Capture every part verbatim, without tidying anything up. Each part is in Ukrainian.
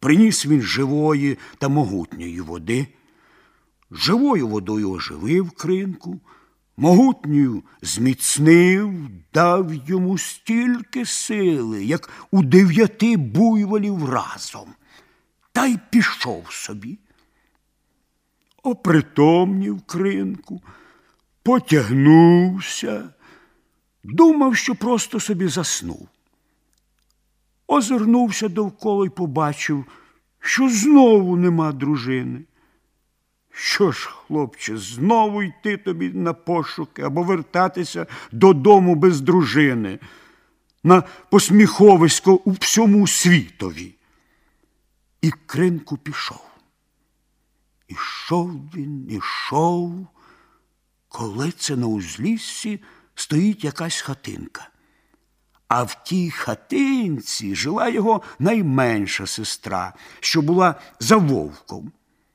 Приніс він живої та могутньої води, живою водою оживив кринку, могутньою зміцнив, дав йому стільки сили, як у дев'яти буйволів разом, та й пішов собі. Опритомнів кринку, потягнувся, думав, що просто собі заснув. Озирнувся довкола й побачив, що знову нема дружини. Що ж, хлопче, знову йти тобі на пошуки або вертатися додому без дружини, на посміховисько у всьому світові? І кринку пішов. Ішов він, ішов, коли це на узліссі стоїть якась хатинка. А в тій хатинці жила його найменша сестра, що була за вовком.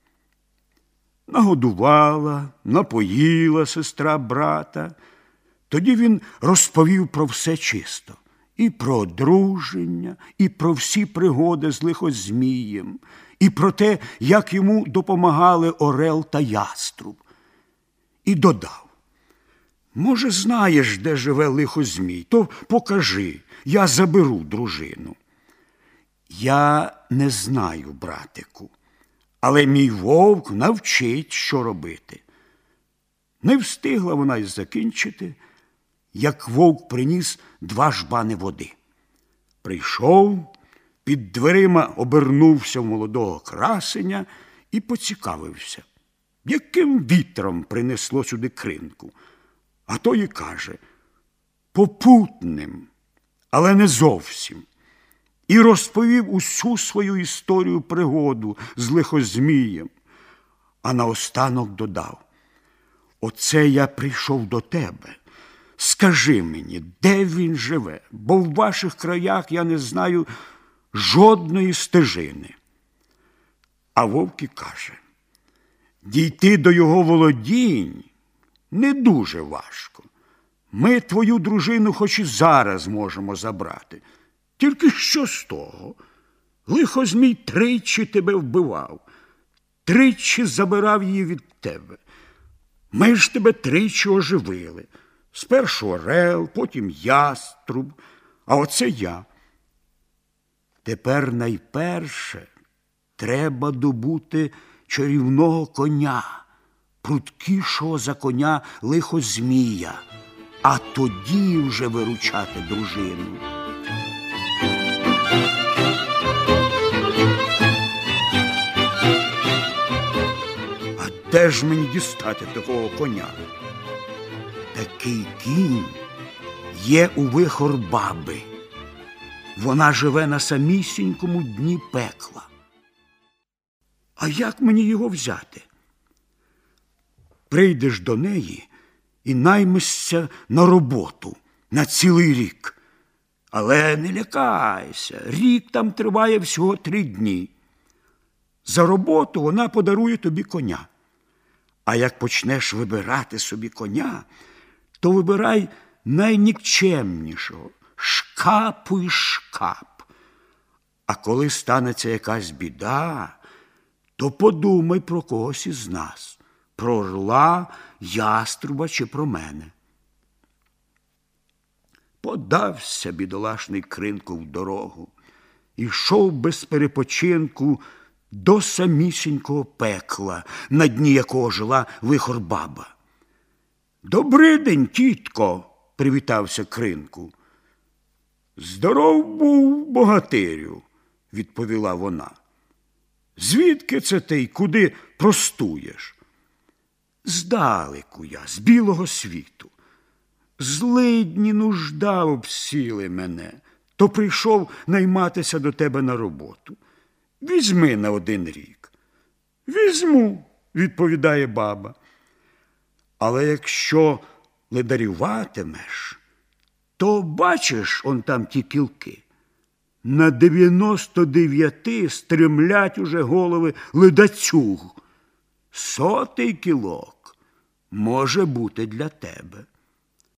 Нагодувала, напоїла сестра брата. Тоді він розповів про все чисто. І про одруження, і про всі пригоди з лихозмієм, і про те, як йому допомагали орел та яструб. І додав: може, знаєш, де живе лихозмій, то покажи, я заберу дружину. Я не знаю, братику, але мій вовк навчить, що робити. Не встигла вона й закінчити, як вовк приніс два жбани води. Прийшов, під дверима обернувся в молодого красеня і поцікавився, яким вітром принесло сюди кринку. А той і каже: попутним, але не зовсім. І розповів усю свою історію пригоду з лихозмієм. А наостанок додав: оце я прийшов до тебе. Скажи мені, де він живе, бо в ваших краях я не знаю жодної стежини. А вовк і каже: дійти до його володінь не дуже важко. Ми твою дружину хоч і зараз можемо забрати. Тільки що з того? Лихозмій тричі тебе вбивав, тричі забирав її від тебе. Ми ж тебе тричі оживили. Спершу орел, потім яструб, а оце я. Тепер найперше треба добути чарівного коня, пруткішого за коня лихозмія, а тоді вже виручати дружину. А де ж мені дістати такого коня? Такий кінь є у Вихор-баби. Вона живе на самісінькому дні пекла. А як мені його взяти? Прийдеш до неї і наймешся на роботу на цілий рік. Але не лякайся, рік там триває всього три дні. За роботу вона подарує тобі коня. А як почнеш вибирати собі коня, то вибирай найнікчемнішого, шкапу і шкап. А коли станеться якась біда, то подумай про когось із нас, про орла, яструба чи про мене. Подався бідолашний кринку в дорогу, ішов без перепочинку до самісінького пекла, на дні якого жила Вихор-баба. «Добрий день, тітко!» – привітався кринку. «Здоров був, богатирю!» – відповіла вона. «Звідки це ти й куди простуєш?» «Здалеку я, з білого світу. Злидні, нужда обсіли мене, то прийшов найматися до тебе на роботу. Візьми на один рік». «Візьму», – відповідає баба. «Але якщо ледарюватимеш, то бачиш он там ті кілки. На дев'яносто дев'яти стремлять уже голови ледацюг. Сотий кілок може бути для тебе».